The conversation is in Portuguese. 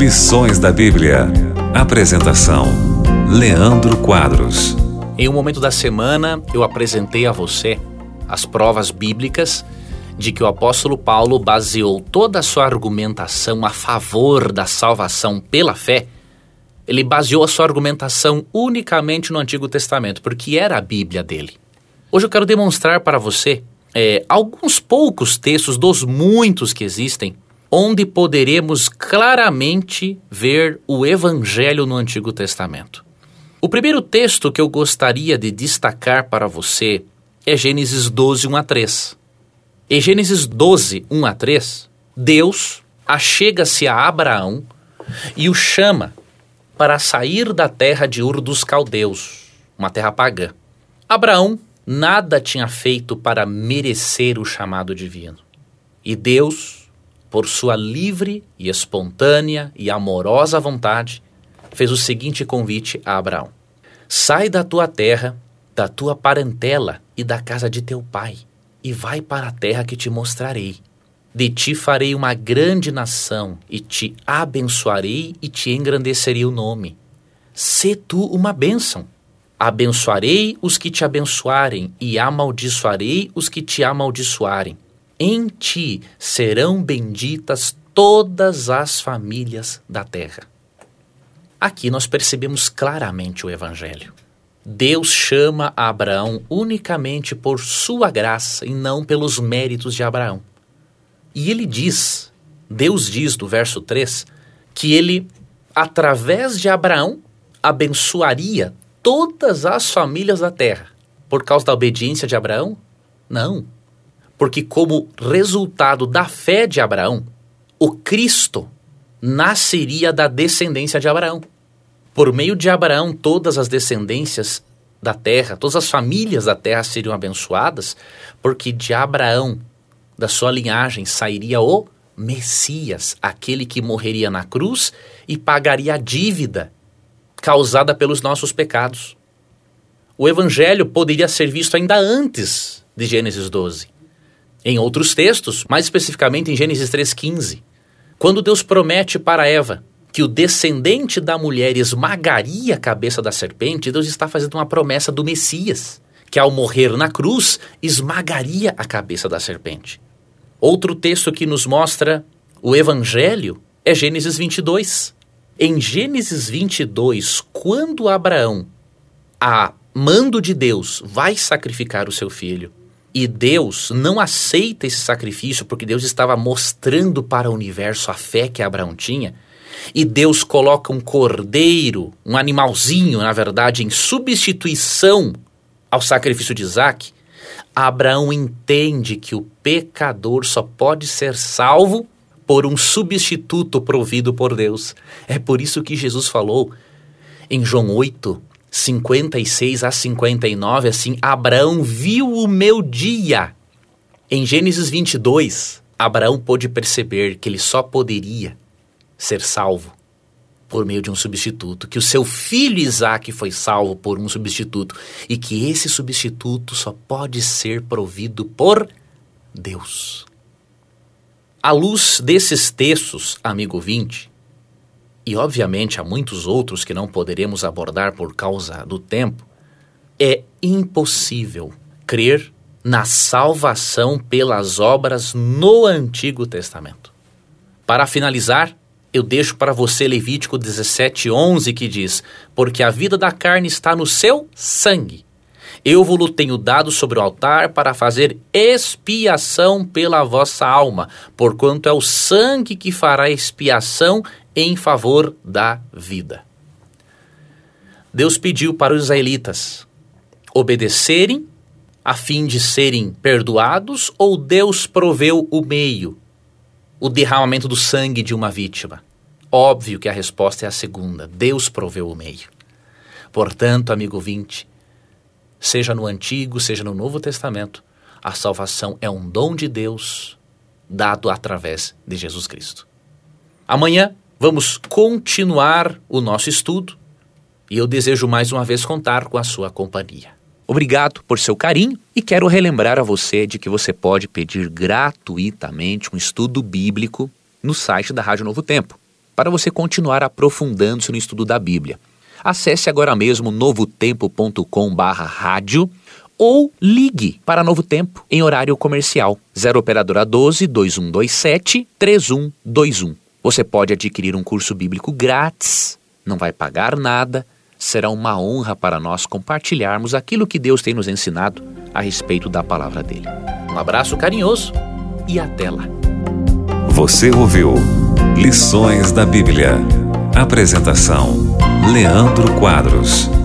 Lições da Bíblia. Apresentação: Leandro Quadros. Em um momento da semana, eu apresentei a você as provas bíblicas de que o apóstolo Paulo baseou toda a sua argumentação a favor da salvação pela fé. Ele baseou a sua argumentação unicamente no Antigo Testamento, porque era a Bíblia dele. Hoje eu quero demonstrar para você alguns poucos textos dos muitos que existem, onde poderemos claramente ver o Evangelho no Antigo Testamento. O primeiro texto que eu gostaria de destacar para você é Gênesis 12, 1 a 3. Em Gênesis 12, 1 a 3, Deus achega-se a Abraão e o chama para sair da terra de Ur dos Caldeus, uma terra pagã. Abraão nada tinha feito para merecer o chamado divino. E Deus, por sua livre e espontânea e amorosa vontade, fez o seguinte convite a Abraão: sai da tua terra, da tua parentela e da casa de teu pai, e vai para a terra que te mostrarei. De ti farei uma grande nação, e te abençoarei e te engrandecerei o nome. Sê tu uma bênção. Abençoarei os que te abençoarem, e amaldiçoarei os que te amaldiçoarem. Em ti serão benditas todas as famílias da terra. Aqui nós percebemos claramente o Evangelho. Deus chama Abraão unicamente por sua graça e não pelos méritos de Abraão. E Deus diz no verso 3, que ele, através de Abraão, abençoaria todas as famílias da terra. Por causa da obediência de Abraão? Não. Porque como resultado da fé de Abraão, o Cristo nasceria da descendência de Abraão. Por meio de Abraão, todas as descendências da terra, todas as famílias da terra seriam abençoadas, porque de Abraão, da sua linhagem, sairia o Messias, aquele que morreria na cruz e pagaria a dívida causada pelos nossos pecados. O Evangelho poderia ser visto ainda antes de Gênesis 12. Em outros textos, mais especificamente em Gênesis 3,15, quando Deus promete para Eva que o descendente da mulher esmagaria a cabeça da serpente, Deus está fazendo uma promessa do Messias, que ao morrer na cruz, esmagaria a cabeça da serpente. Outro texto que nos mostra o Evangelho é Gênesis 22. Em Gênesis 22, quando Abraão, a mando de Deus, vai sacrificar o seu filho, e Deus não aceita esse sacrifício porque Deus estava mostrando para o universo a fé que Abraão tinha, e Deus coloca um cordeiro, um animalzinho, na verdade, em substituição ao sacrifício de Isaac, Abraão entende que o pecador só pode ser salvo por um substituto provido por Deus. É por isso que Jesus falou em João 8, 56 a 59, assim: Abraão viu o meu dia. Em Gênesis 22, Abraão pôde perceber que ele só poderia ser salvo por meio de um substituto, que o seu filho Isaac foi salvo por um substituto, e que esse substituto só pode ser provido por Deus. À luz desses textos, amigo ouvinte, e obviamente há muitos outros que não poderemos abordar por causa do tempo, é impossível crer na salvação pelas obras no Antigo Testamento. Para finalizar, eu deixo para você Levítico 17:11, que diz: porque a vida da carne está no seu sangue. Eu vos tenho dado sobre o altar para fazer expiação pela vossa alma, porquanto é o sangue que fará expiação em favor da vida. Deus pediu para os israelitas obedecerem a fim de serem perdoados, ou Deus proveu o meio, o derramamento do sangue de uma vítima? Óbvio que a resposta é a segunda. Deus proveu o meio. Portanto, amigo ouvinte, seja no Antigo, seja no Novo Testamento, a salvação é um dom de Deus dado através de Jesus Cristo. Amanhã vamos continuar o nosso estudo e eu desejo mais uma vez contar com a sua companhia. Obrigado por seu carinho e quero relembrar a você de que você pode pedir gratuitamente um estudo bíblico no site da Rádio Novo Tempo. para você continuar aprofundando-se no estudo da Bíblia. Acesse agora mesmo novotempo.com/rádio ou ligue para Novo Tempo em horário comercial 0 operadora 12 2127 3121. Você pode adquirir um curso bíblico grátis, não vai pagar nada, será uma honra para nós compartilharmos aquilo que Deus tem nos ensinado a respeito da palavra dele. Um abraço carinhoso e até lá. Você ouviu Lições da Bíblia. Apresentação: Leandro Quadros.